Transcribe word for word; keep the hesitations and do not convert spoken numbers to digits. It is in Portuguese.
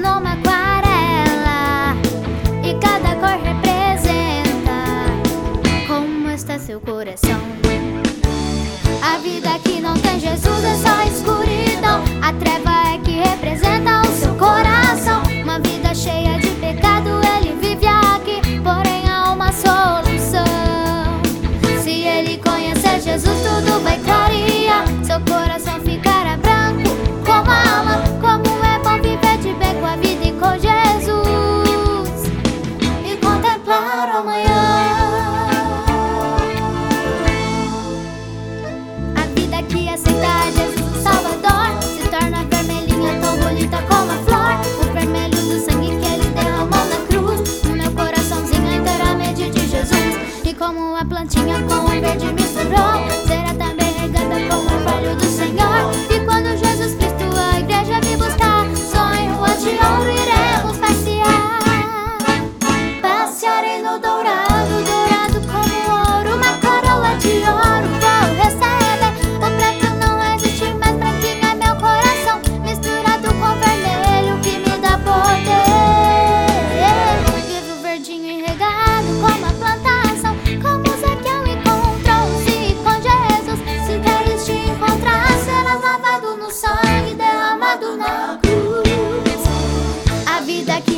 numa aquarela e cada cor representa como está seu coração. A vida que não tem Jesus é só escuridão. A treva é que representa o seu coração. Uma vida cheia de pecado, ele vive aqui, porém há uma solução. Se ele conhecer Jesus, tudo vai clarear. Seu coração ficará branco como a alma. Como é bom viver de bem com a vida e com Jesus e contemplar o amanhã. Que aceita Jesus o Salvador se torna vermelhinha, tão bonita como a flor. O vermelho do sangue que ele derramou na cruz. No meu coraçãozinho é inteiramente de Jesus. E como a plantinha com o verde misturou, será também regada com o orvalho do Senhor. E quando Jesus Cristo a igreja me buscar, só em rua de ouro iremos passear. Passearei no dourado, dourado como ouro, uma coroa de ouro vou receber. Sangue derramado na cruz. A vida que